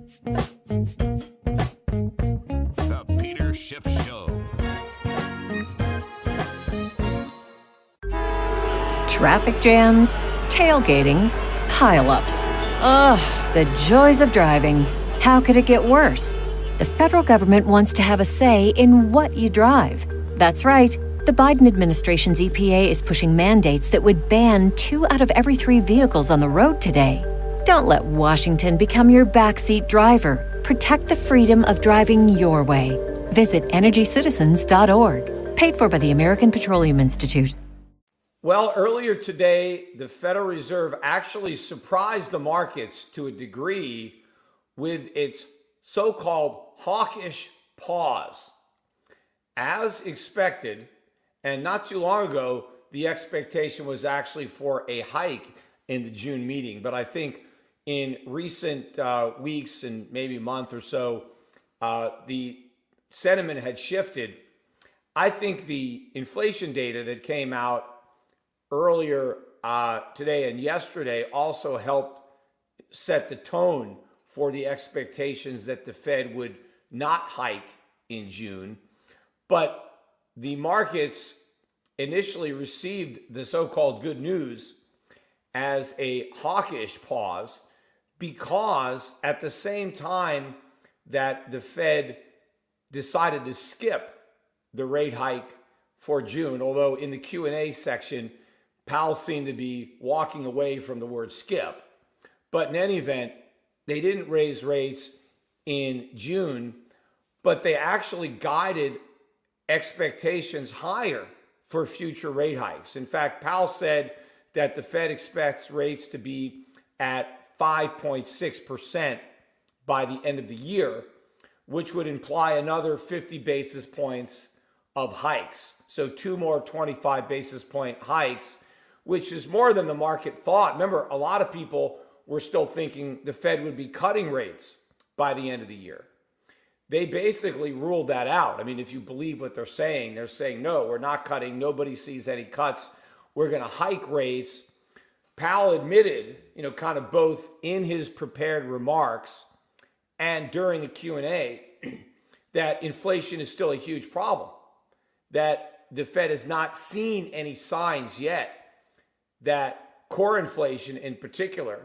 The Peter Schiff Show. Traffic jams, tailgating, pileups. Ugh, the joys of driving. How could it get worse? The federal government wants to have a say in what you drive. That's right. The Biden administration's EPA is pushing mandates that would ban 2 out of every 3 vehicles on the road today. Don't let Washington become your backseat driver. Protect the freedom of driving your way. Visit EnergyCitizens.org. Paid for by the American Petroleum Institute. Well, earlier today, the Federal Reserve actually surprised the markets to a degree with its so-called hawkish pause. As expected, and not too long ago, the expectation was actually for a hike in the June meeting. But I think in recent weeks and maybe a month or so, the sentiment had shifted. I think the inflation data that came out earlier today and yesterday also helped set the tone for the expectations that the Fed would not hike in June. But the markets initially received the so-called good news as a hawkish pause because at the same time that the Fed decided to skip the rate hike for June, although in the Q&A section, Powell seemed to be walking away from the word skip. But in any event, they didn't raise rates in June, but they actually guided expectations higher for future rate hikes. In fact, Powell said that the Fed expects rates to be at 5.6% by the end of the year, which would imply another 50 basis points of hikes. So 2 more 25 basis point hikes, which is more than the market thought. Remember, a lot of people were still thinking the Fed would be cutting rates by the end of the year. They basically ruled that out. I mean, if you believe what they're saying, no, we're not cutting. Nobody sees any cuts. We're going to hike rates. Powell admitted, kind of both in his prepared remarks and during the Q&A that inflation is still a huge problem, that the Fed has not seen any signs yet that core inflation in particular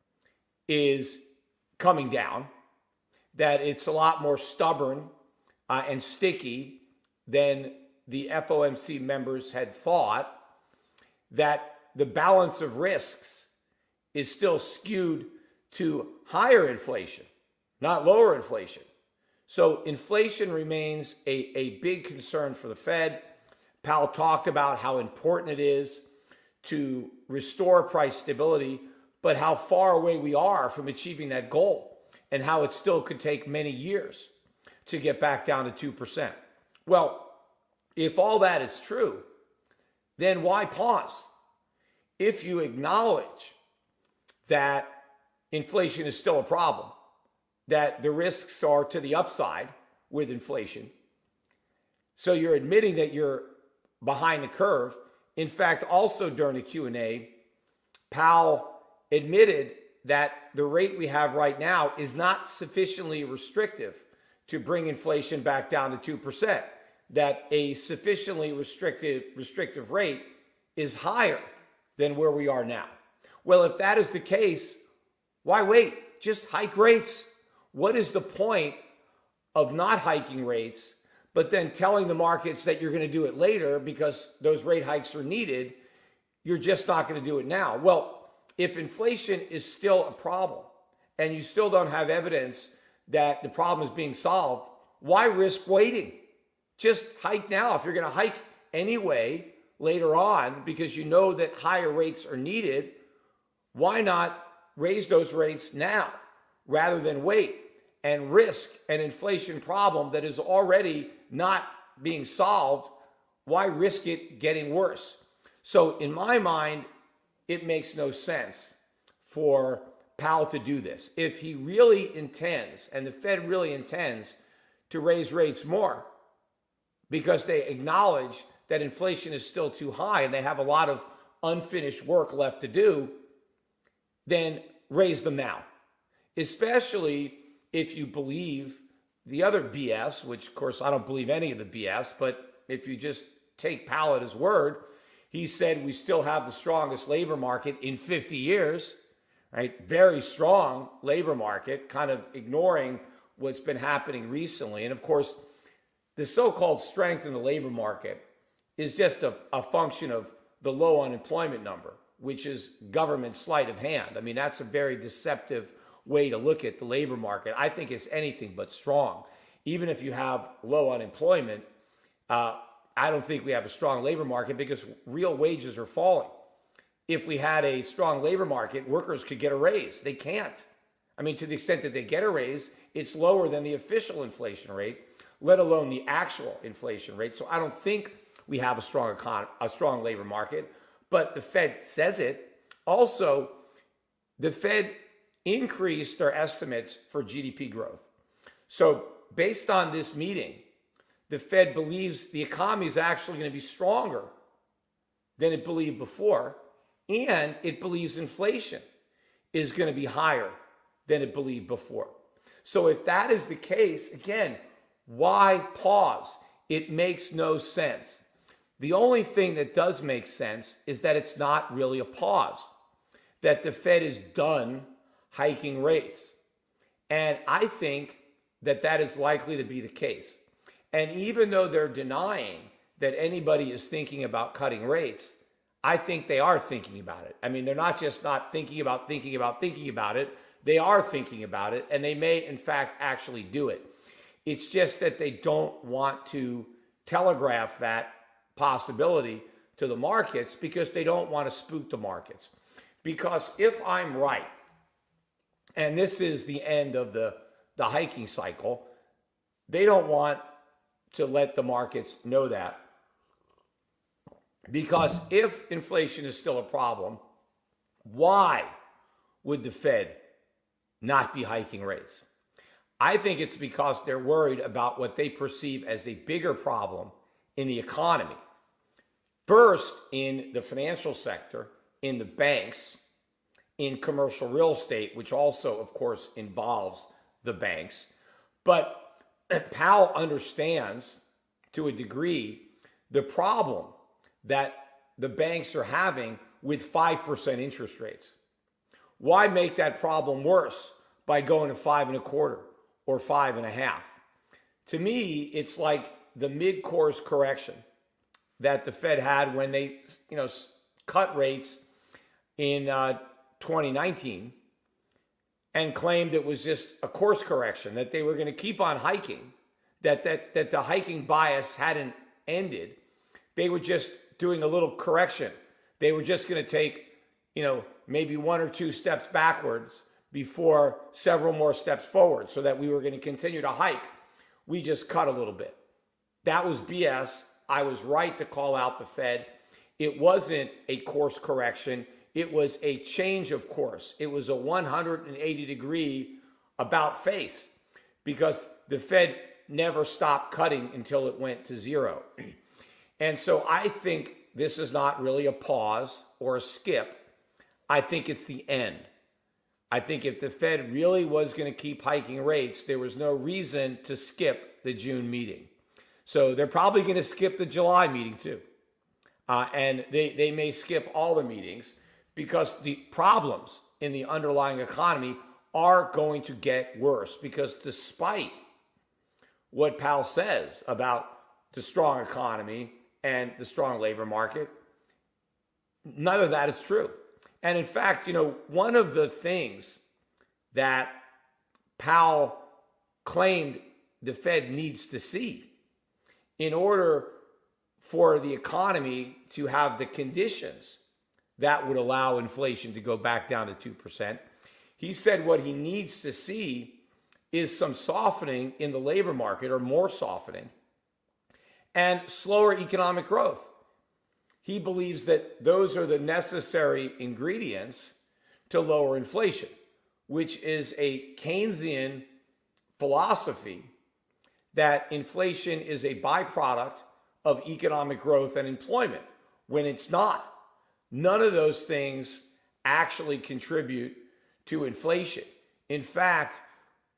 is coming down, that it's a lot more stubborn and sticky than the FOMC members had thought, that the balance of risks is still skewed to higher inflation, not lower inflation. So inflation remains a big concern for the Fed. Powell talked about how important it is to restore price stability, but how far away we are from achieving that goal and how it still could take many years to get back down to 2%. Well, if all that is true, then why pause? If you acknowledge that inflation is still a problem, that the risks are to the upside with inflation, so you're admitting that you're behind the curve. In fact, also during the Q&A, Powell admitted that the rate we have right now is not sufficiently restrictive to bring inflation back down to 2%, that a sufficiently restrictive rate is higher than where we are now. Well, if that is the case, why wait? Just hike rates. What is the point of not hiking rates, but then telling the markets that you're going to do it later because those rate hikes are needed? You're just not going to do it now. Well, if inflation is still a problem and you still don't have evidence that the problem is being solved, why risk waiting? Just hike now. If you're going to hike anyway later on because you know that higher rates are needed, why not raise those rates now rather than wait and risk an inflation problem that is already not being solved? Why risk it getting worse? So in my mind, it makes no sense for Powell to do this. If he really intends, and the Fed really intends, to raise rates more because they acknowledge that inflation is still too high and they have a lot of unfinished work left to do, then raise them now. Especially if you believe the other BS, which of course I don't believe any of the BS, but if you just take Powell at his word, he said we still have the strongest labor market in 50 years, right? Very strong labor market, kind of ignoring what's been happening recently. And of course, the so-called strength in the labor market is just a function of the low unemployment number, which is government sleight of hand. I mean, that's a very deceptive way to look at the labor market. I think it's anything but strong. Even if you have low unemployment, I don't think we have a strong labor market because real wages are falling. If we had a strong labor market, workers could get a raise. They can't. I mean, to the extent that they get a raise, it's lower than the official inflation rate, let alone the actual inflation rate. So I don't think we have a strong labor market, but the Fed says it. Also, the Fed increased their estimates for GDP growth. So based on this meeting, the Fed believes the economy is actually going to be stronger than it believed before, and it believes inflation is going to be higher than it believed before. So if that is the case, again, why pause? It makes no sense. The only thing that does make sense is that it's not really a pause, that the Fed is done hiking rates. And I think that that is likely to be the case. And even though they're denying that anybody is thinking about cutting rates, I think they are thinking about it. I mean, they're not just not thinking about it. They are thinking about it, and they may, in fact, actually do it. It's just that they don't want to telegraph that possibility to the markets because they don't want to spook the markets. Because if I'm right, and this is the end of the hiking cycle, they don't want to let the markets know that. Because if inflation is still a problem, why would the Fed not be hiking rates? I think it's because they're worried about what they perceive as a bigger problem in the economy. First, in the financial sector, in the banks, in commercial real estate, which also, of course, involves the banks. But Powell understands, to a degree, the problem that the banks are having with 5% interest rates. Why make that problem worse by going to 5.25% or 5.5%? To me, it's like the mid-course correction that the Fed had when they, cut rates in 2019 and claimed it was just a course correction, that they were going to keep on hiking, that the hiking bias hadn't ended. They were just doing a little correction. They were just going to take, maybe one or two steps backwards before several more steps forward so that we were going to continue to hike. We just cut a little bit. That was BS. I was right to call out the Fed. It wasn't a course correction. It was a change of course. It was a 180-degree about face because the Fed never stopped cutting until it went to zero. And so I think this is not really a pause or a skip. I think it's the end. I think if the Fed really was going to keep hiking rates, there was no reason to skip the June meeting. So they're probably going to skip the July meeting too. And they may skip all the meetings because the problems in the underlying economy are going to get worse, because despite what Powell says about the strong economy and the strong labor market, none of that is true. And in fact, one of the things that Powell claimed the Fed needs to see in order for the economy to have the conditions that would allow inflation to go back down to 2%, he said what he needs to see is some softening in the labor market, or more softening, and slower economic growth. He believes that those are the necessary ingredients to lower inflation, which is a Keynesian philosophy that inflation is a byproduct of economic growth and employment, when it's not. None of those things actually contribute to inflation. In fact,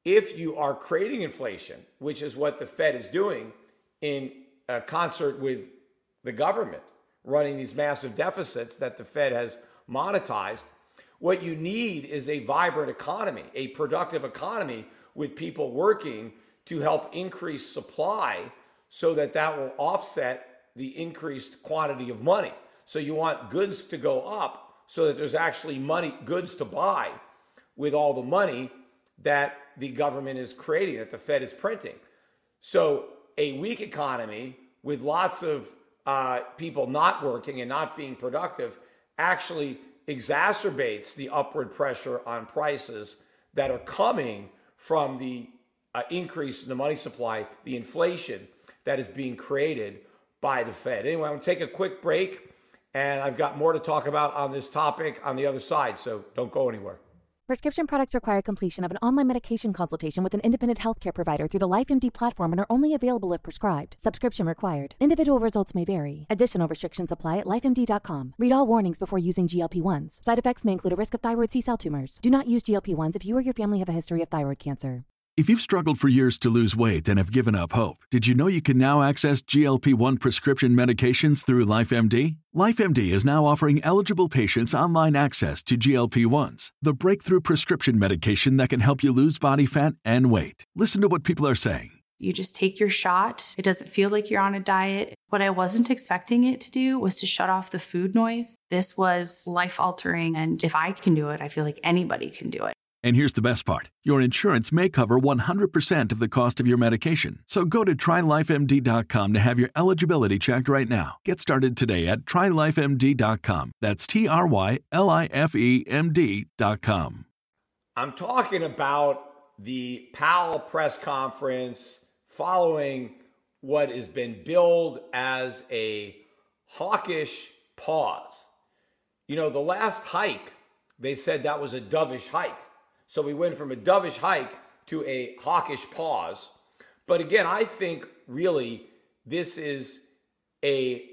if you are creating inflation, which is what the Fed is doing in concert with the government, running these massive deficits that the Fed has monetized, what you need is a vibrant economy, a productive economy with people working to help increase supply so that that will offset the increased quantity of money. So you want goods to go up so that there's actually goods to buy with all the money that the government is creating, that the Fed is printing. So a weak economy with lots of people not working and not being productive actually exacerbates the upward pressure on prices that are coming from the increase in the money supply, the inflation that is being created by the Fed. Anyway, I'm going to take a quick break, and I've got more to talk about on this topic on the other side, so don't go anywhere. Prescription products require completion of an online medication consultation with an independent healthcare provider through the LifeMD platform and are only available if prescribed. Subscription required. Individual results may vary. Additional restrictions apply at lifemd.com. Read all warnings before using GLP-1s. Side effects may include a risk of thyroid C-cell tumors. Do not use GLP-1s if you or your family have a history of thyroid cancer. If you've struggled for years to lose weight and have given up hope, did you know you can now access GLP-1 prescription medications through LifeMD? LifeMD is now offering eligible patients online access to GLP-1s, the breakthrough prescription medication that can help you lose body fat and weight. Listen to what people are saying. You just take your shot. It doesn't feel like you're on a diet. What I wasn't expecting it to do was to shut off the food noise. This was life-altering, and if I can do it, I feel like anybody can do it. And here's the best part. Your insurance may cover 100% of the cost of your medication. So go to TryLifeMD.com to have your eligibility checked right now. Get started today at TryLifeMD.com. That's TryLifeMD.com. I'm talking about the Powell press conference following what has been billed as a hawkish pause. You know, the last hike, they said that was a dovish hike. So we went from a dovish hike to a hawkish pause. But again, I think really this is a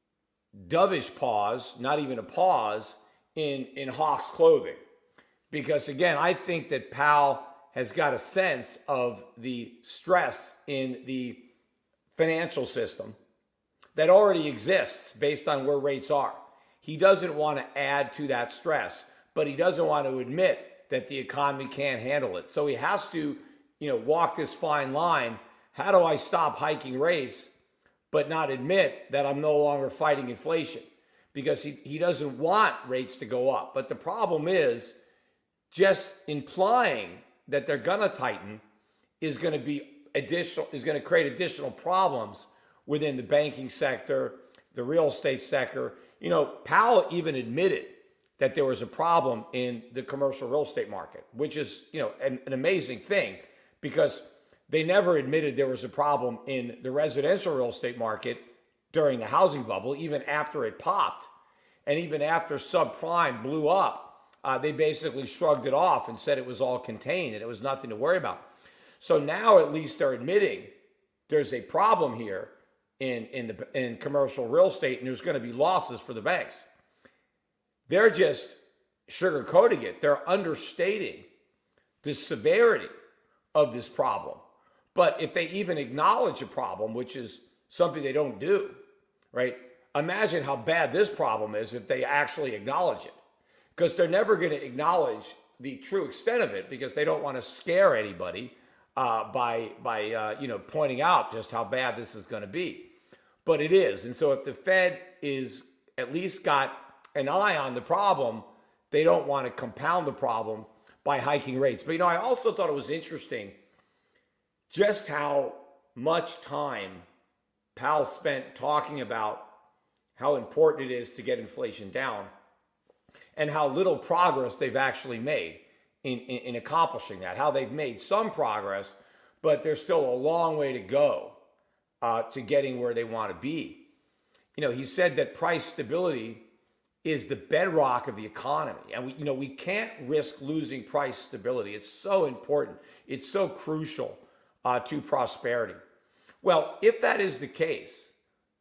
dovish pause, not even a pause, in hawk's clothing. Because again, I think that Powell has got a sense of the stress in the financial system that already exists based on where rates are. He doesn't want to add to that stress, but he doesn't want to admit that the economy can't handle it. So he has to, walk this fine line. How do I stop hiking rates, but not admit that I'm no longer fighting inflation? Because he doesn't want rates to go up. But the problem is just implying that they're going to tighten is going to create additional problems within the banking sector, the real estate sector. Powell even admitted that there was a problem in the commercial real estate market, which is, an amazing thing, because they never admitted there was a problem in the residential real estate market during the housing bubble, even after it popped. And even after subprime blew up, they basically shrugged it off and said it was all contained and it was nothing to worry about. So now at least they're admitting there's a problem here in commercial real estate, and there's going to be losses for the banks. They're just sugarcoating it. They're understating the severity of this problem. But if they even acknowledge a problem, which is something they don't do, right? Imagine how bad this problem is if they actually acknowledge it. Because they're never going to acknowledge the true extent of it, because they don't want to scare anybody by pointing out just how bad this is going to be. But it is. And so if the Fed is at least got an eye on the problem, they don't want to compound the problem by hiking rates. But, I also thought it was interesting just how much time Powell spent talking about how important it is to get inflation down and how little progress they've actually made in accomplishing that, how they've made some progress, but there's still a long way to go to getting where they want to be. He said that price stability is the bedrock of the economy. And we can't risk losing price stability. It's so important. It's so crucial to prosperity. Well, if that is the case,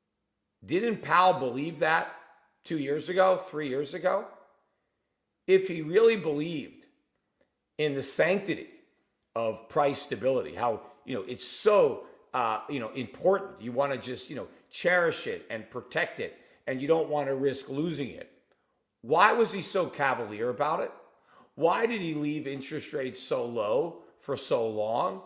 didn't Powell believe that 2 years ago, 3 years ago? If he really believed in the sanctity of price stability, how, it's so, important. You want to just, cherish it and protect it, and you don't want to risk losing it. Why was he so cavalier about it? Why did he leave interest rates so low for so long?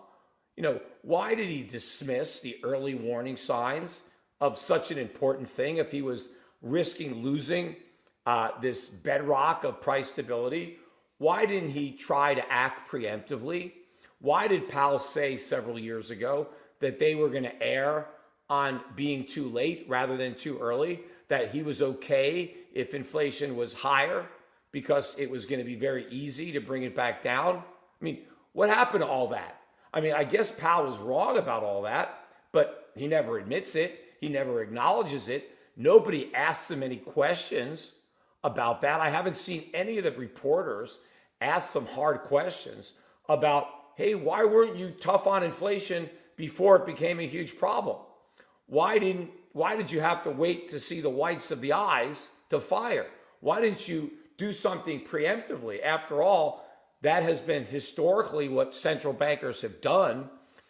Why did he dismiss the early warning signs of such an important thing if he was risking losing this bedrock of price stability? Why didn't he try to act preemptively? Why did Powell say several years ago that they were going to err on being too late rather than too early, that he was okay if inflation was higher because it was going to be very easy to bring it back down? I mean, what happened to all that? I mean, I guess Powell was wrong about all that, but he never admits it. He never acknowledges it. Nobody asks him any questions about that. I haven't seen any of the reporters ask some hard questions about, hey, why weren't you tough on inflation before it became a huge problem? Why did you have to wait to see the whites of the eyes to fire? Why didn't you do something preemptively? After all, that has been historically what central bankers have done.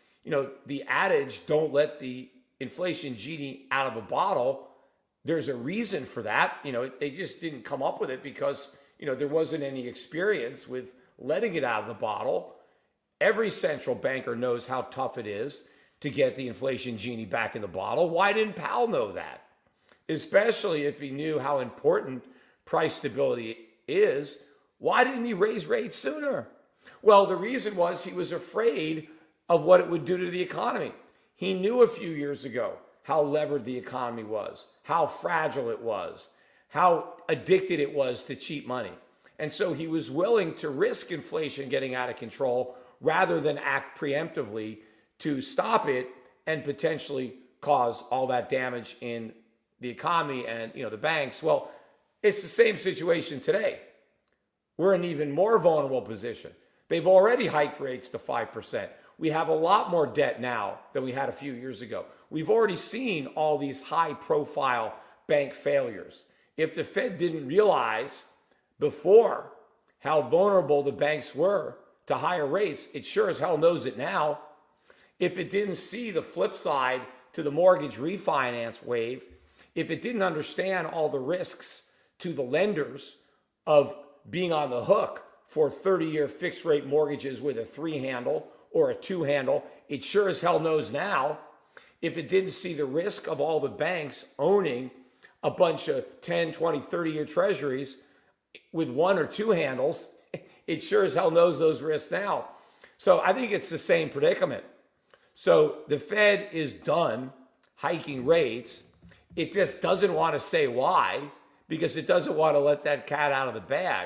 The adage, don't let the inflation genie out of the bottle. There's a reason for that. They just didn't come up with it because, there wasn't any experience with letting it out of the bottle. Every central banker knows how tough it is to get the inflation genie back in the bottle. Why didn't Powell know that? Especially if he knew how important price stability is. Why didn't he raise rates sooner? Well, the reason was he was afraid of what it would do to the economy. He knew a few years ago how levered the economy was, how fragile it was, how addicted it was to cheap money. And so he was willing to risk inflation getting out of control rather than act preemptively to stop it and potentially cause all that damage in the economy and, the banks. Well, it's the same situation today. We're in an even more vulnerable position. They've already hiked rates to 5%. We have a lot more debt now than we had a few years ago. We've already seen all these high-profile bank failures. If the Fed didn't realize before how vulnerable the banks were to higher rates, it sure as hell knows it now. If it didn't see the flip side to the mortgage refinance wave, if it didn't understand all the risks to the lenders of being on the hook for 30-year fixed rate mortgages with a 3 handle or a 2 handle, it sure as hell knows now. If it didn't see the risk of all the banks owning a bunch of 10, 20, 30-year treasuries with 1 or 2 handles, it sure as hell knows those risks now. So I think it's the same predicament. So the Fed is done hiking rates. It just doesn't want to say why, because it doesn't want to let that cat out of the bag.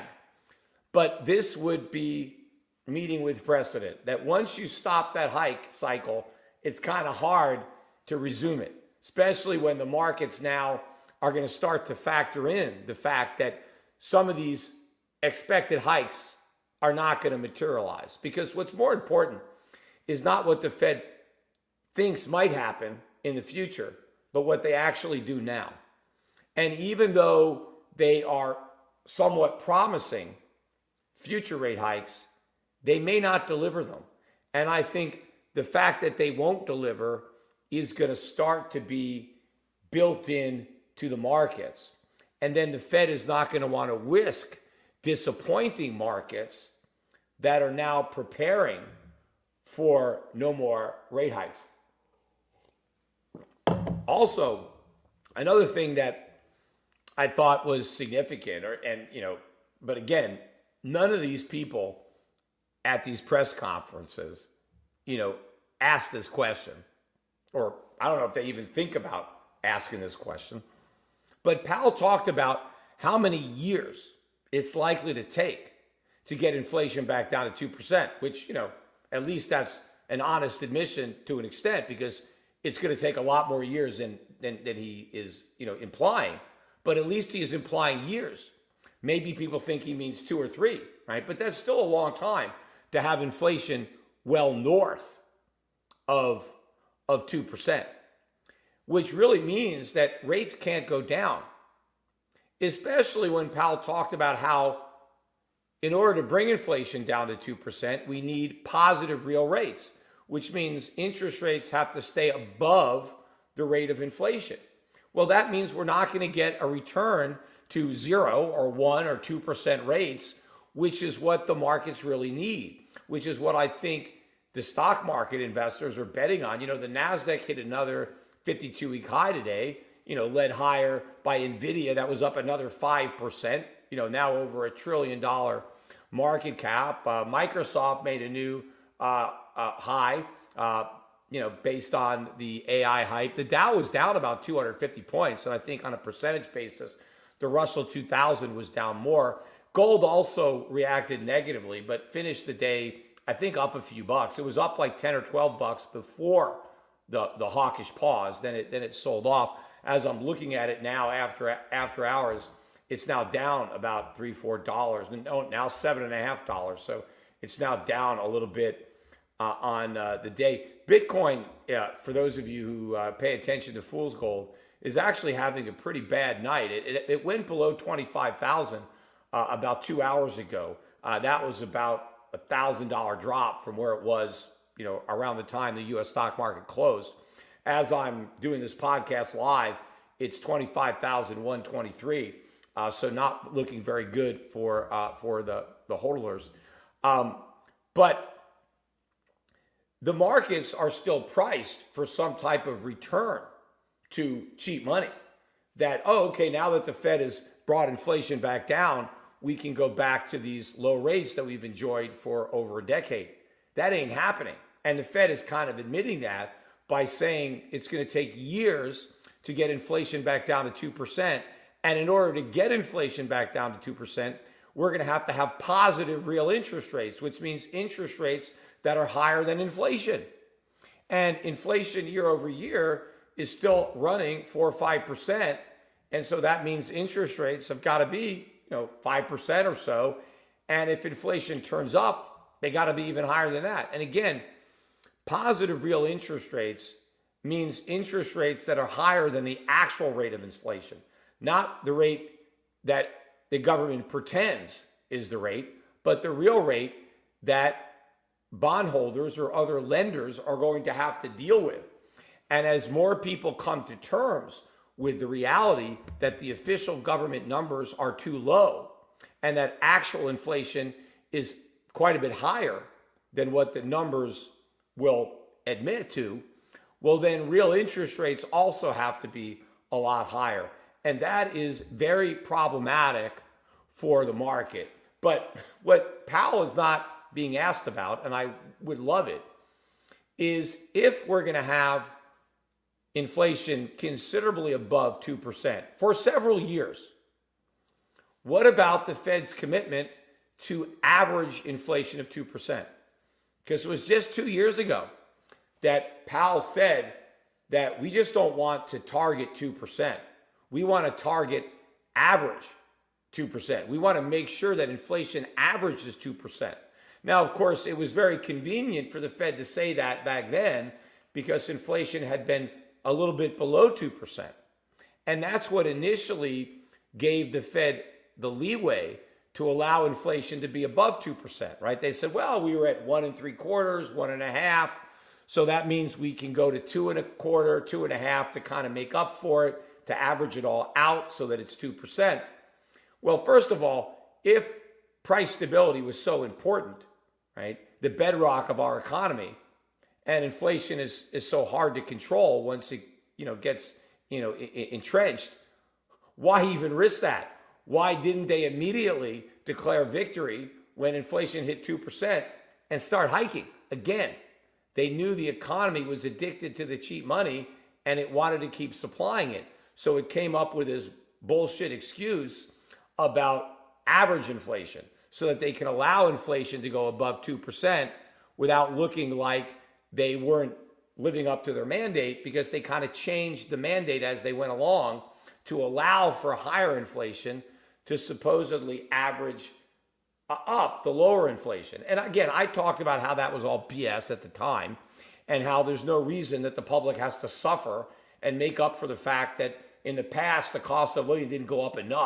But this would be meeting with precedent, that once you stop that hike cycle, it's kind of hard to resume it, especially when the markets now are going to start to factor in the fact that some of these expected hikes are not going to materialize. Because what's more important is not what the Fed thinks might happen in the future, but what they actually do now. And even though they are somewhat promising future rate hikes, they may not deliver them. And I think the fact that they won't deliver is going to start to be built in to the markets. And then the Fed is not going to want to risk disappointing markets that are now preparing for no more rate hikes. Also, another thing that I thought was significant, but again, none of these people at these press conferences, ask this question, or I don't know if they even think about asking this question. But Powell talked about how many years it's likely to take to get inflation back down to 2%, which, at least that's an honest admission to an extent, because it's going to take a lot more years than he is, implying. But at least he is implying years. Maybe people think he means 2 or 3, right? But that's still a long time to have inflation well north of 2%, which really means that rates can't go down, especially when Powell talked about how in order to bring inflation down to 2%, we need positive real rates, which means interest rates have to stay above the rate of inflation. Well, that means we're not going to get a return to 0 or 1 or 2% rates, which is what the markets really need, which is what I think the stock market investors are betting on. You know, the NASDAQ hit another 52-week high today, led higher by NVIDIA. That was up another 5%, now over $1 trillion market cap. Microsoft made a new high, based on the AI hype. The Dow was down about 250 points. And I think on a percentage basis, the Russell 2000 was down more. Gold also reacted negatively, but finished the day, I think, up a few bucks. It was up like 10 or 12 bucks before the hawkish pause. Then it sold off. As I'm looking at it now after hours, it's now down about $3-4, now $7.50. So it's now down a little bit on the day. Bitcoin, for those of you who pay attention to fool's gold, is actually having a pretty bad night. It went below 25,000 about 2 hours ago. That was about $1,000 drop from where it was, around the time the U.S. stock market closed. As I'm doing this podcast live, it's 25,123. So not looking very good for the hodlers. But the markets are still priced for some type of return to cheap money. That, okay, now that the Fed has brought inflation back down, we can go back to these low rates that we've enjoyed for over a decade. That ain't happening. And the Fed is kind of admitting that by saying it's going to take years to get inflation back down to 2%. And in order to get inflation back down to 2%, we're going to have positive real interest rates, which means interest rates that are higher than inflation. And inflation year over year is still running 4 or 5%. And so that means interest rates have got to be, 5% or so. And if inflation turns up, they got to be even higher than that. And again, positive real interest rates means interest rates that are higher than the actual rate of inflation, not the rate that the government pretends is the rate, but the real rate that bondholders or other lenders are going to have to deal with. And as more people come to terms with the reality that the official government numbers are too low and that actual inflation is quite a bit higher than what the numbers will admit to, well, then real interest rates also have to be a lot higher. And that is very problematic for the market. But what Powell is not being asked about, and I would love it, is if we're going to have inflation considerably above 2% for several years, what about the Fed's commitment to average inflation of 2%? Because it was just 2 years ago that Powell said that we just don't want to target 2%. We want to target average 2%. We want to make sure that inflation averages 2%. Now, of course, it was very convenient for the Fed to say that back then because inflation had been a little bit below 2%. And that's what initially gave the Fed the leeway to allow inflation to be above 2%, right? They said, well, we were at 1 3/4, 1.5. So that means we can go to 2 1/4, 2.5 to kind of make up for it, to average it all out so that it's 2%. Well, first of all, if price stability was so important, right, the bedrock of our economy, and inflation is so hard to control once it gets entrenched, why even risk that? Why didn't they immediately declare victory when inflation hit 2% and start hiking again? They knew the economy was addicted to the cheap money and it wanted to keep supplying it. So it came up with this bullshit excuse about average inflation so that they can allow inflation to go above 2% without looking like they weren't living up to their mandate, because they kind of changed the mandate as they went along to allow for higher inflation to supposedly average up the lower inflation. And again, I talked about how that was all BS at the time and how there's no reason that the public has to suffer and make up for the fact that in the past, the cost of living didn't go up enough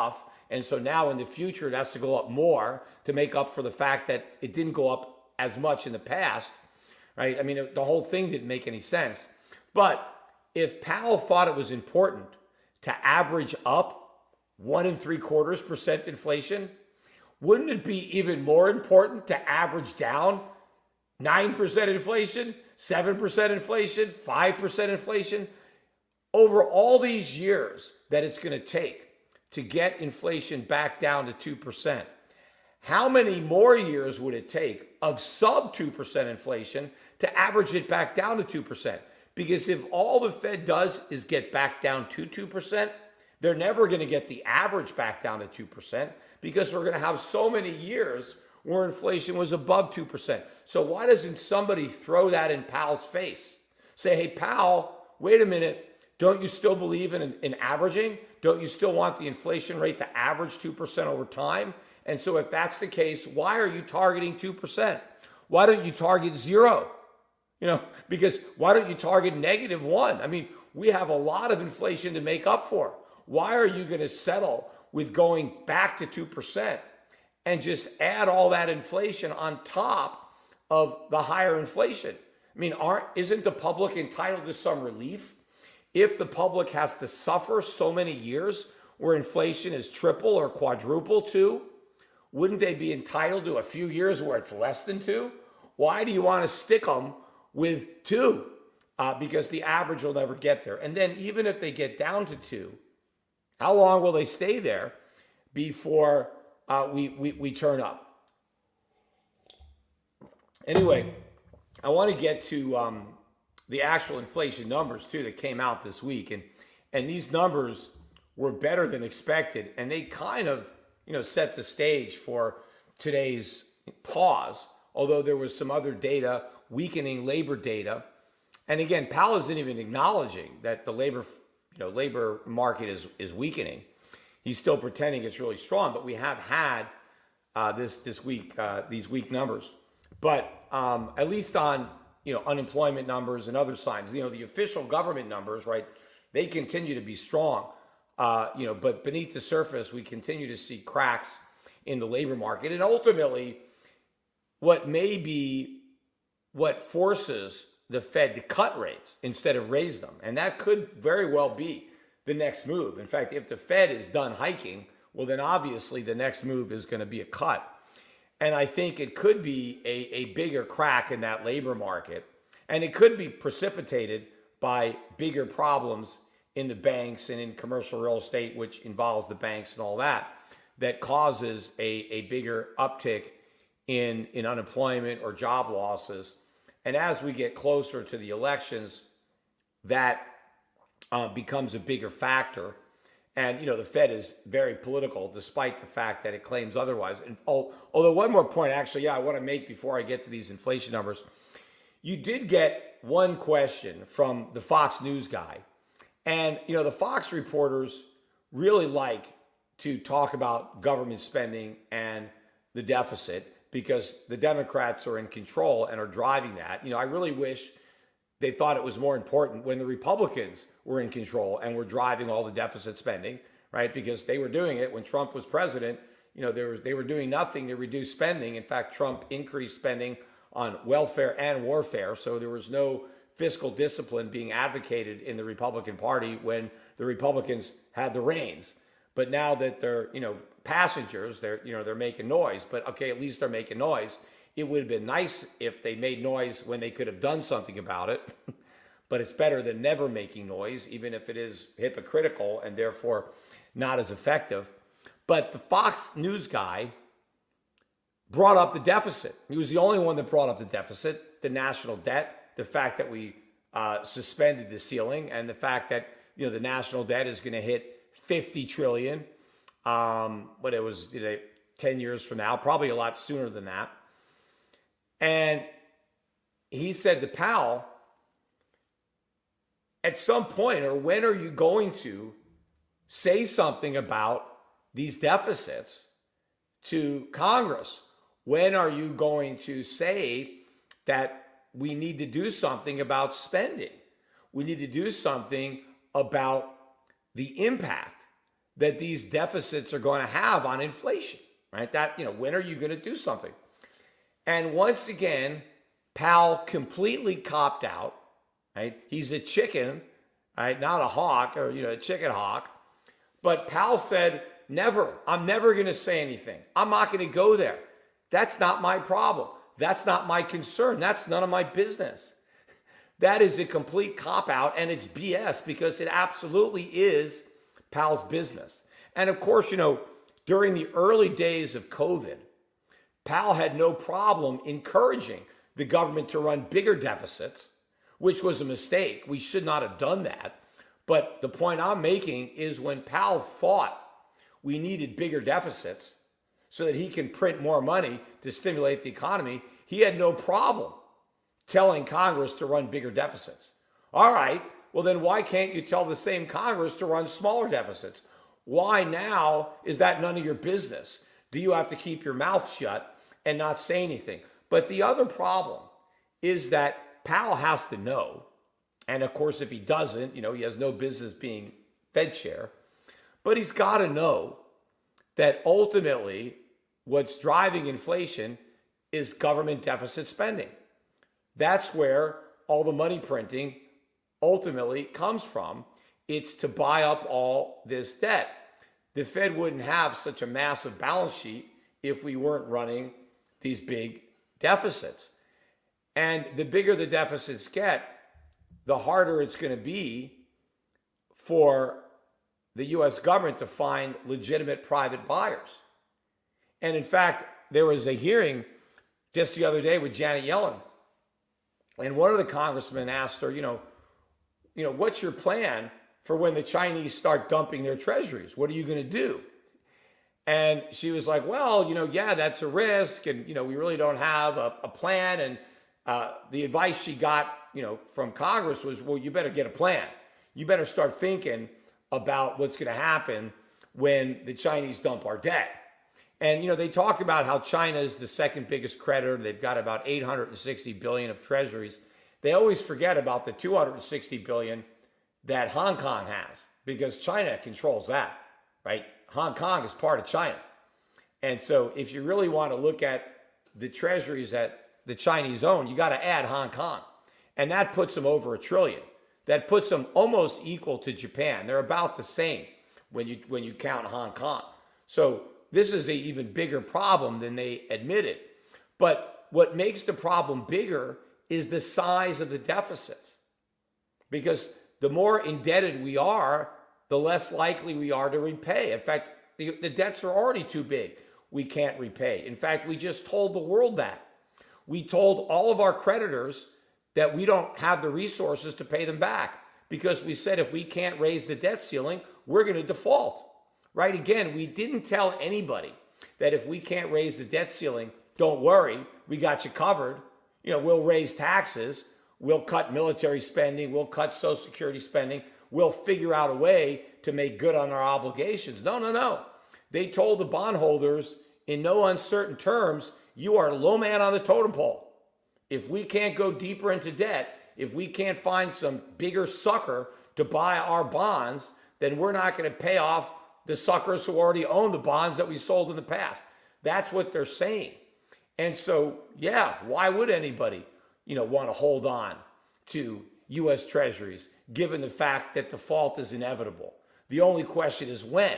And so now in the future, it has to go up more to make up for the fact that it didn't go up as much in the past, right? I mean, the whole thing didn't make any sense. But if Powell thought it was important to average up 1.75% inflation, wouldn't it be even more important to average down 9% inflation, 7% inflation, 5% inflation? Over all these years that it's going to take to get inflation back down to 2%, how many more years would it take of sub 2% inflation to average it back down to 2%? Because if all the Fed does is get back down to 2%, they're never going to get the average back down to 2% because we're going to have so many years where inflation was above 2%. So why doesn't somebody throw that in Powell's face? Say, hey, Powell, wait a minute. Don't you still believe in averaging? Don't you still want the inflation rate to average 2% over time? And so if that's the case, why are you targeting 2%? Why don't you target 0? Because why don't you target -1? I mean, we have a lot of inflation to make up for. Why are you going to settle with going back to 2% and just add all that inflation on top of the higher inflation? I mean, isn't the public entitled to some relief? If the public has to suffer so many years where inflation is triple or quadruple 2, wouldn't they be entitled to a few years where it's less than 2? Why do you want to stick them with 2? Because the average will never get there. And then even if they get down to 2, how long will they stay there before we turn up? Anyway, I want to get to the actual inflation numbers too that came out this week, and these numbers were better than expected, and they kind of set the stage for today's pause. Although there was some other data, weakening labor data, and again, Powell isn't even acknowledging that the labor market is weakening. He's still pretending it's really strong, but we have had this week these weak numbers. But at least on unemployment numbers and other signs, the official government numbers, right? They continue to be strong, but beneath the surface, we continue to see cracks in the labor market, and ultimately, what forces the Fed to cut rates instead of raise them, and that could very well be the next move. In fact, if the Fed is done hiking, well, then obviously the next move is going to be a cut. And I think it could be a bigger crack in that labor market. And it could be precipitated by bigger problems in the banks and in commercial real estate, which involves the banks and all that causes a bigger uptick in unemployment or job losses. And as we get closer to the elections, that becomes a bigger factor. And, the Fed is very political, despite the fact that it claims otherwise. And although one more point, actually, I want to make before I get to these inflation numbers. You did get one question from the Fox News guy. And, the Fox reporters really like to talk about government spending and the deficit because the Democrats are in control and are driving that. I really wish they thought it was more important when the Republicans were in control and were driving all the deficit spending, right? Because they were doing it when Trump was president. They were doing nothing to reduce spending. In fact, Trump increased spending on welfare and warfare. So there was no fiscal discipline being advocated in the Republican Party when the Republicans had the reins. But now that they're, passengers, they're making noise. But okay, at least they're making noise. It would have been nice if they made noise when they could have done something about it. But it's better than never making noise, even if it is hypocritical and therefore not as effective. But the Fox News guy brought up the deficit. He was the only one that brought up the deficit, the national debt, the fact that we suspended the ceiling, and the fact that the national debt is going to hit $50 trillion. But it was 10 years from now, probably a lot sooner than that. And he said to Powell, at some point, or when are you going to say something about these deficits to Congress? When are you going to say that we need to do something about spending? We need to do something about the impact that these deficits are going to have on inflation, right? That, when are you going to do something? And once again, Powell completely copped out, right? He's a chicken, right? Not a hawk or, a chicken hawk. But Powell said, never, I'm never going to say anything. I'm not going to go there. That's not my problem. That's not my concern. That's none of my business. That is a complete cop-out, and it's BS because it absolutely is Powell's business. And of course, during the early days of COVID, Powell had no problem encouraging the government to run bigger deficits, which was a mistake. We should not have done that. But the point I'm making is when Powell thought we needed bigger deficits so that he can print more money to stimulate the economy, he had no problem telling Congress to run bigger deficits. All right, well then why can't you tell the same Congress to run smaller deficits? Why now is that none of your business? Do you have to keep your mouth shut and not say anything? But the other problem is that Powell has to know, and of course if he doesn't, he has no business being Fed chair, but he's got to know that ultimately what's driving inflation is government deficit spending. That's where all the money printing ultimately comes from. It's to buy up all this debt. The Fed wouldn't have such a massive balance sheet if we weren't running these big deficits. And the bigger the deficits get, the harder it's going to be for the U.S. government to find legitimate private buyers. And in fact, there was a hearing just the other day with Janet Yellen. And one of the congressmen asked her, what's your plan for when the Chinese start dumping their treasuries? What are you going to do? And she was like, well, yeah, that's a risk. And, we really don't have a plan. And the advice she got, from Congress was, well, you better get a plan. You better start thinking about what's going to happen when the Chinese dump our debt. And, they talk about how China is the second biggest creditor. They've got about 860 billion of treasuries. They always forget about the 260 billion that Hong Kong has because China controls that, right? Hong Kong is part of China. And so if you really want to look at the treasuries that the Chinese own, you got to add Hong Kong. And that puts them over $1 trillion. That puts them almost equal to Japan. They're about the same when you count Hong Kong. So this is an even bigger problem than they admitted. But what makes the problem bigger is the size of the deficits. Because the more indebted we are, the less likely we are to repay. In fact, the debts are already too big. We can't repay. In fact, we just told the world that. We told all of our creditors that we don't have the resources to pay them back because we said if we can't raise the debt ceiling, we're going to default. Right? Again, we didn't tell anybody that if we can't raise the debt ceiling, don't worry, we got you covered. We'll raise taxes, we'll cut military spending, we'll cut Social Security spending, we'll figure out a way to make good on our obligations. No. They told the bondholders in no uncertain terms, you are low man on the totem pole. If we can't go deeper into debt, if we can't find some bigger sucker to buy our bonds, then we're not going to pay off the suckers who already own the bonds that we sold in the past. That's what they're saying. And so, yeah, why would anybody, want to hold on to U.S. Treasuries, given the fact that default is inevitable? The only question is when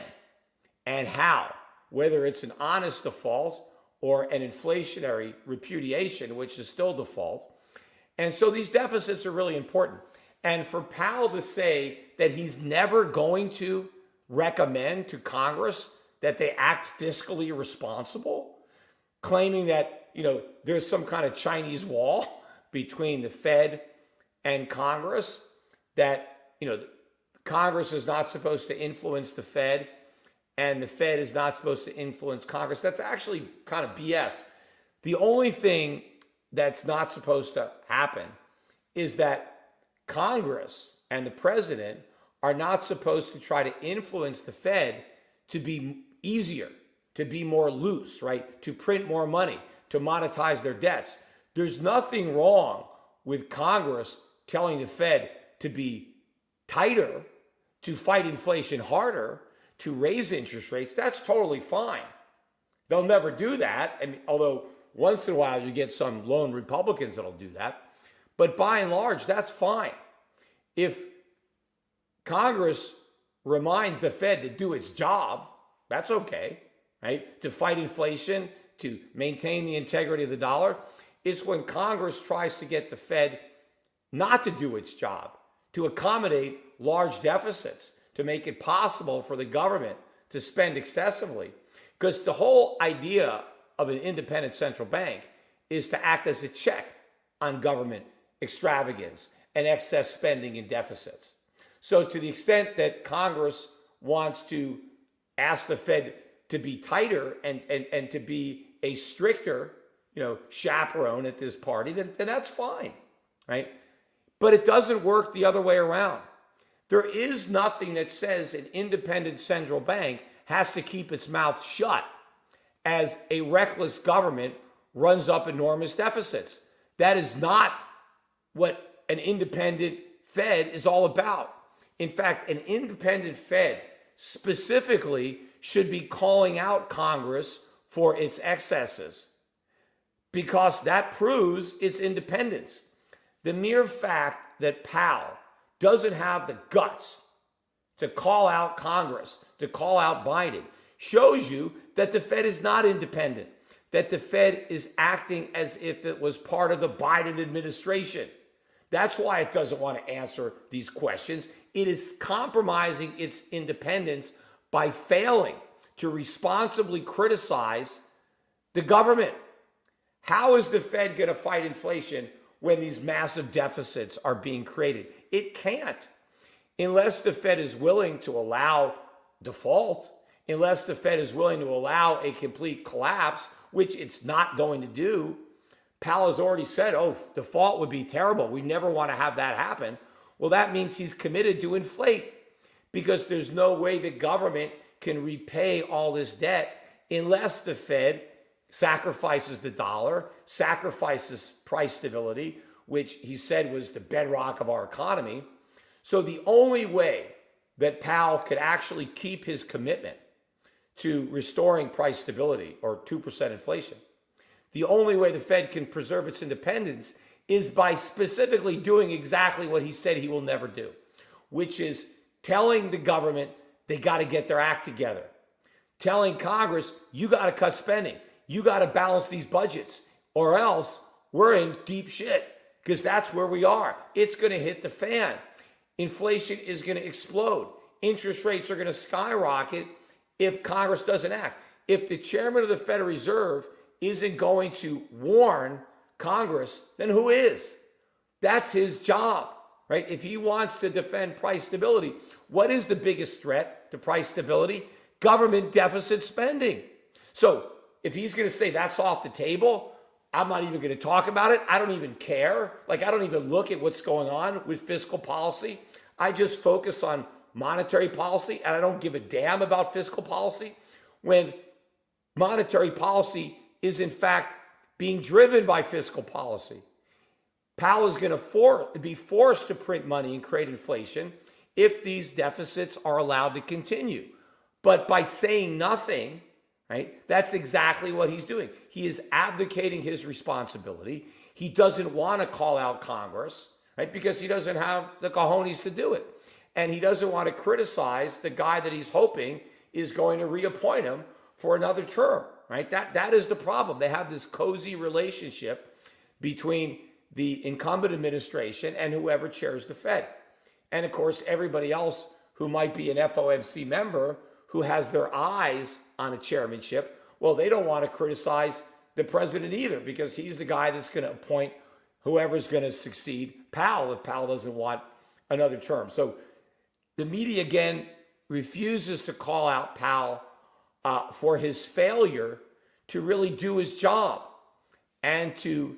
and how, whether it's an honest default or an inflationary repudiation, which is still default. And so these deficits are really important. And for Powell to say that he's never going to recommend to Congress that they act fiscally responsible, claiming that, there's some kind of Chinese wall between the Fed and Congress, that, Congress is not supposed to influence the Fed and the Fed is not supposed to influence Congress. That's actually kind of BS. The only thing that's not supposed to happen is that Congress and the president are not supposed to try to influence the Fed to be easier, to be more loose, right? To print more money, to monetize their debts. There's nothing wrong with Congress telling the Fed to be tighter, to fight inflation harder, to raise interest rates, that's totally fine. They'll never do that. I mean, although once in a while you get some lone Republicans that'll do that. But by and large, that's fine. If Congress reminds the Fed to do its job, that's okay, right? To fight inflation, to maintain the integrity of the dollar. It's when Congress tries to get the Fed not to do its job, to accommodate large deficits, to make it possible for the government to spend excessively. Because the whole idea of an independent central bank is to act as a check on government extravagance and excess spending and deficits. So to the extent that Congress wants to ask the Fed to be tighter and to be a stricter, chaperone at this party, then that's fine, right? But it doesn't work the other way around. There is nothing that says an independent central bank has to keep its mouth shut as a reckless government runs up enormous deficits. That is not what an independent Fed is all about. In fact, an independent Fed specifically should be calling out Congress for its excesses because that proves its independence. The mere fact that Powell doesn't have the guts to call out Congress, to call out Biden, shows you that the Fed is not independent, that the Fed is acting as if it was part of the Biden administration. That's why it doesn't want to answer these questions. It is compromising its independence by failing to responsibly criticize the government. How is the Fed going to fight inflation when these massive deficits are being created? It can't. Unless the Fed is willing to allow default, unless the Fed is willing to allow a complete collapse, which it's not going to do. Powell has already said, default would be terrible. We never want to have that happen. Well, that means he's committed to inflate because there's no way the government can repay all this debt unless the Fed sacrifices the dollar, sacrifices price stability, which he said was the bedrock of our economy. So the only way that Powell could actually keep his commitment to restoring price stability or 2% inflation, the only way the Fed can preserve its independence is by specifically doing exactly what he said he will never do, which is telling the government they got to get their act together, telling Congress, you got to cut spending, you got to balance these budgets, or else we're in deep shit, because that's where we are. It's going to hit the fan. Inflation is going to explode. Interest rates are going to skyrocket if Congress doesn't act. If the chairman of the Federal Reserve isn't going to warn Congress, then who is? That's his job, right? If he wants to defend price stability, what is the biggest threat to price stability? Government deficit spending. So if he's going to say that's off the table, I'm not even going to talk about it. I don't even care. I don't even look at what's going on with fiscal policy. I just focus on monetary policy, and I don't give a damn about fiscal policy when monetary policy is in fact being driven by fiscal policy. Powell is going to be forced to print money and create inflation if these deficits are allowed to continue. But by saying nothing, right, that's exactly what he's doing. He is abdicating his responsibility. He doesn't want to call out Congress, right, because he doesn't have the cojones to do it. And he doesn't want to criticize the guy that he's hoping is going to reappoint him for another term, right? That is the problem. They have this cozy relationship between the incumbent administration and whoever chairs the Fed. And of course, everybody else who might be an FOMC member who has their eyes on a chairmanship, well, they don't want to criticize the president either because he's the guy that's going to appoint whoever's going to succeed Powell if Powell doesn't want another term. So the media, again, refuses to call out Powell for his failure to really do his job and to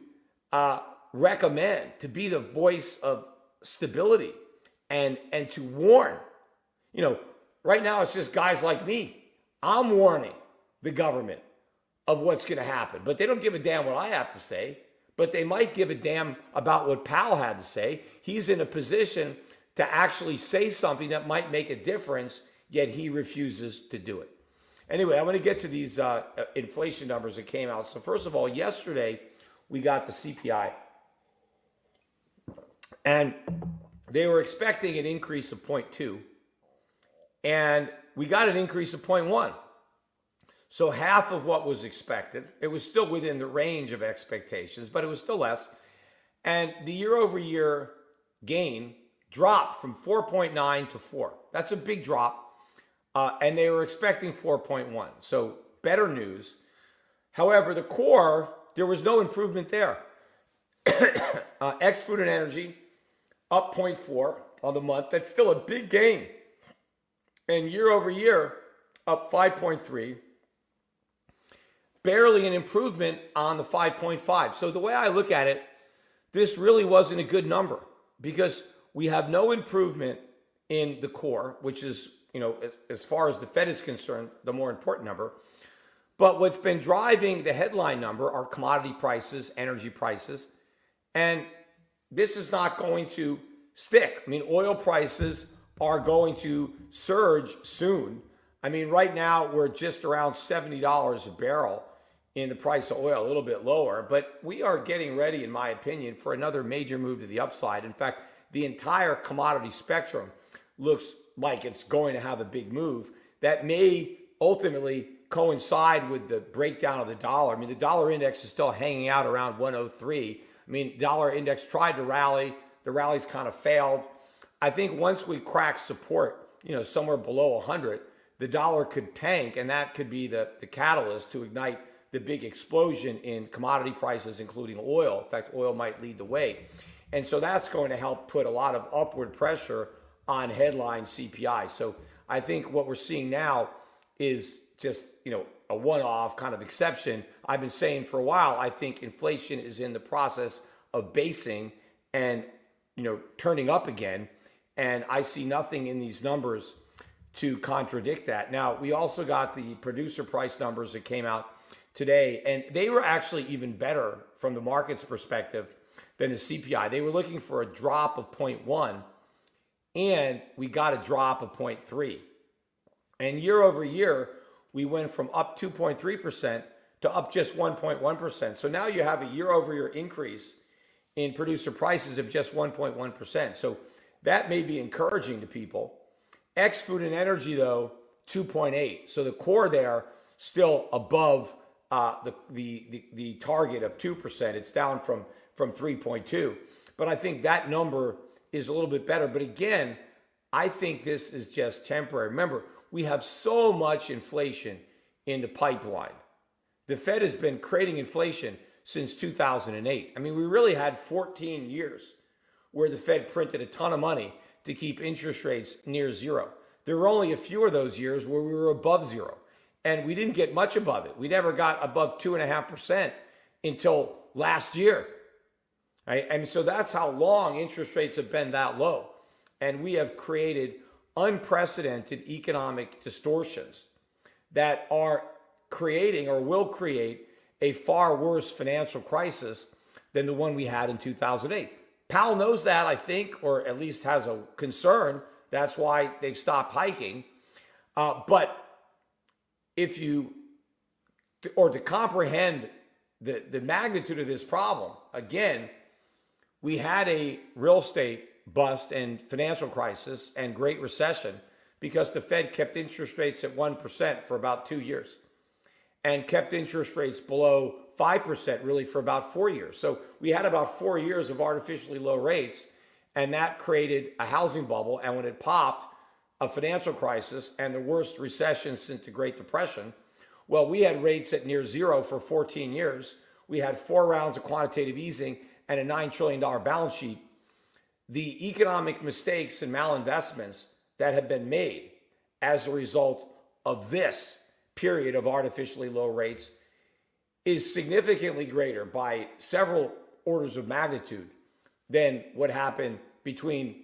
recommend, to be the voice of stability and to warn. Right now it's just guys like me. I'm warning the government of what's going to happen, but they don't give a damn what I have to say, but they might give a damn about what Powell had to say. He's in a position to actually say something that might make a difference yet he refuses to do it. Anyway, I'm going to get to these inflation numbers that came out. So first of all, yesterday we got the CPI. And they were expecting an increase of 0.2. And we got an increase of 0.1. So half of what was expected. It was still within the range of expectations, but it was still less. And the year over year gain dropped from 4.9 to 4. That's a big drop. And they were expecting 4.1. So better news. However, the core, there was no improvement there. Ex food and energy up 0.4 on the month. That's still a big gain. And year over year up 5.3. Barely an improvement on the 5.5. So the way I look at it, this really wasn't a good number because we have no improvement in the core, which is, as far as the Fed is concerned, the more important number. But what's been driving the headline number are commodity prices, energy prices, and this is not going to stick. I mean, oil prices are going to surge soon. I mean, right now we're just around $70 a barrel in the price of oil, a little bit lower, but we are getting ready, in my opinion, for another major move to the upside. In fact, the entire commodity spectrum looks like it's going to have a big move that may ultimately coincide with the breakdown of the dollar. I mean, the dollar index is still hanging out around 103. I mean, dollar index tried to rally. The rally's kind of failed. I think once we crack support, somewhere below 100, the dollar could tank, and that could be the catalyst to ignite the big explosion in commodity prices, including oil. In fact, oil might lead the way. And so that's going to help put a lot of upward pressure on headline CPI. So I think what we're seeing now is just, a one-off kind of exception. I've been saying for a while, I think inflation is in the process of basing and, turning up again. And I see nothing in these numbers to contradict that. Now, we also got the producer price numbers that came out today, and they were actually even better from the market's perspective than the CPI. They were looking for a drop of 0.1, and we got a drop of 0.3. And year over year, we went from up 2.3% to up just 1.1%. So now you have a year over year increase in producer prices of just 1.1%. So that may be encouraging to people. Ex food and energy, though, 2.8. So the core there still above the target of 2%. It's down from 3.2. But I think that number is a little bit better. But again, I think this is just temporary. Remember, we have so much inflation in the pipeline. The Fed has been creating inflation since 2008. I mean, we really had 14 years where the Fed printed a ton of money to keep interest rates near zero. There were only a few of those years where we were above zero. And we didn't get much above it. We never got above 2.5% until last year. Right? And so that's how long interest rates have been that low. And we have created unprecedented economic distortions that are creating or will create a far worse financial crisis than the one we had in 2008. Powell knows that, I think, or at least has a concern. That's why they've stopped hiking. But if you, or to comprehend the magnitude of this problem, again, we had a real estate bust and financial crisis and Great Recession because the Fed kept interest rates at 1% for about 2 years and kept interest rates below 5% really for about 4 years. So we had about 4 years of artificially low rates, and that created a housing bubble. And when it popped, a financial crisis and the worst recession since the Great Depression. Well, we had rates at near zero for 14 years. We had 4 rounds of quantitative easing and a $9 trillion balance sheet. The economic mistakes and malinvestments that have been made as a result of this period of artificially low rates is significantly greater by several orders of magnitude than what happened between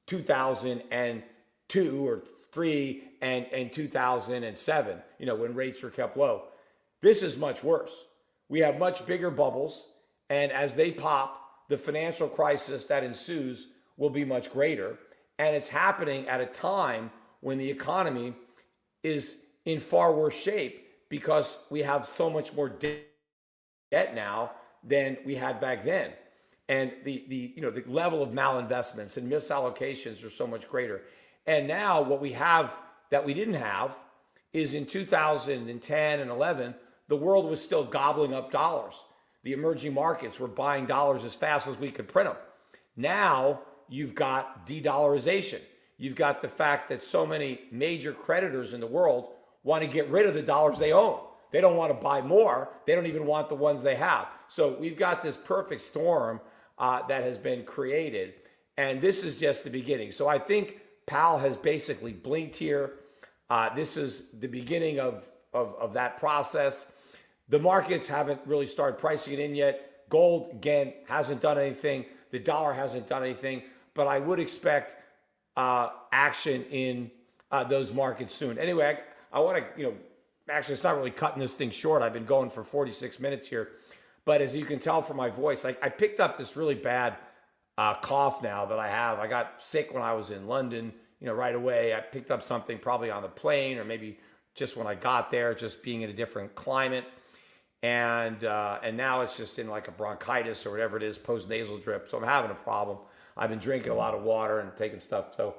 2002 or 3 and 2007, when rates were kept low. This is much worse. We have much bigger bubbles, and as they pop, the financial crisis that ensues will be much greater. And it's happening at a time when the economy is in far worse shape because we have so much more debt now than we had back then. And the level of malinvestments and misallocations are so much greater. And now what we have that we didn't have is in 2010 and 11, the world was still gobbling up dollars. The emerging markets were buying dollars as fast as we could print them. Now you've got de-dollarization. You've got the fact that so many major creditors in the world want to get rid of the dollars they own. They don't want to buy more. They don't even want the ones they have. So we've got this perfect storm that has been created. And this is just the beginning. So I think Powell has basically blinked here. This is the beginning of that process. The markets haven't really started pricing it in yet. Gold, again, hasn't done anything. The dollar hasn't done anything. But I would expect action in those markets soon. Anyway, I want to, actually, it's not really cutting this thing short. I've been going for 46 minutes here. But as you can tell from my voice, I picked up this really bad cough now that I have. I got sick when I was in London, right away. I picked up something probably on the plane or maybe just when I got there, just being in a different climate. And now it's just in like a bronchitis or whatever it is, post-nasal drip. So I'm having a problem. I've been drinking a lot of water and taking stuff. So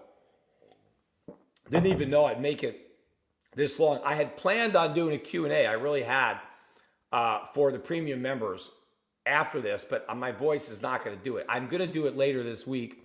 didn't even know I'd make it this long. I had planned on doing a Q&A. I really had for the premium members after this, but my voice is not going to do it. I'm going to do it later this week.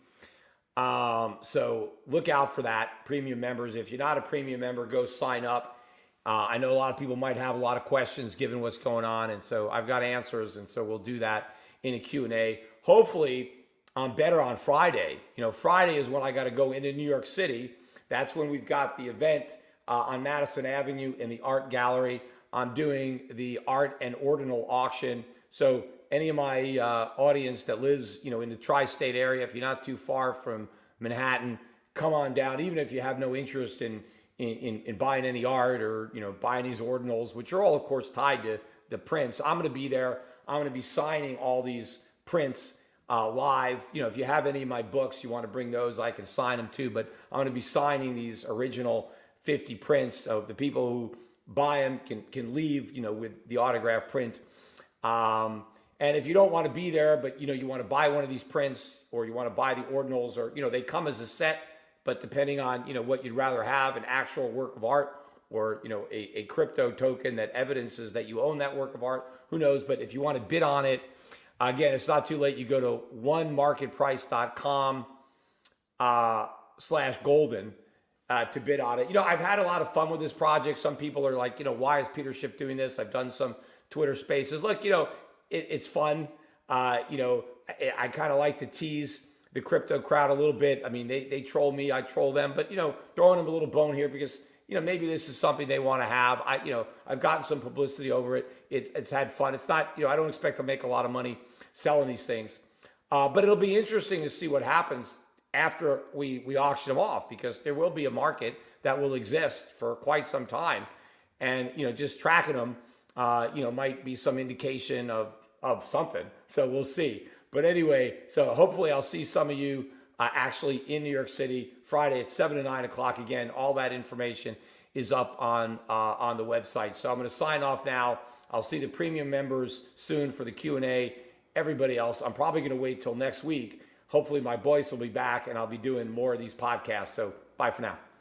So look out for that, premium members. If you're not a premium member, go sign up. I know a lot of people might have a lot of questions given what's going on, and so I've got answers, and so we'll do that in a Q&A. Hopefully, I'm better on Friday. Friday is when I got to go into New York City. That's when we've got the event on Madison Avenue in the Art Gallery. I'm doing the Art and Ordinal auction. So any of my audience that lives, in the tri-state area, if you're not too far from Manhattan, come on down. Even if you have no interest in buying any art or, buying these ordinals, which are all, of course, tied to the prints. I'm going to be there. I'm going to be signing all these prints live. If you have any of my books, you want to bring those, I can sign them too. But I'm going to be signing these original 50 prints. So the people who buy them can leave, with the autograph print. And if you don't want to be there, but, you want to buy one of these prints or you want to buy the ordinals or, they come as a set. But depending on, what you'd rather have, an actual work of art or, a crypto token that evidences that you own that work of art, who knows? But if you want to bid on it, again, it's not too late. You go to onemarketprice.com/golden to bid on it. I've had a lot of fun with this project. Some people are like, why is Peter Schiff doing this? I've done some Twitter spaces. Look, it's fun. I kind of like to tease the crypto crowd a little bit. I mean, they troll me, I troll them, but throwing them a little bone here because maybe this is something they want to have. I've gotten some publicity over it. It's had fun. It's not, I don't expect to make a lot of money selling these things, but it'll be interesting to see what happens after we auction them off, because there will be a market that will exist for quite some time, and just tracking them, might be some indication of something. So we'll see. But anyway, so hopefully I'll see some of you actually in New York City Friday at 7 to 9 o'clock. Again, all that information is up on the website. So I'm going to sign off now. I'll see the premium members soon for the Q&A. Everybody else, I'm probably going to wait till next week. Hopefully my voice will be back and I'll be doing more of these podcasts. So bye for now.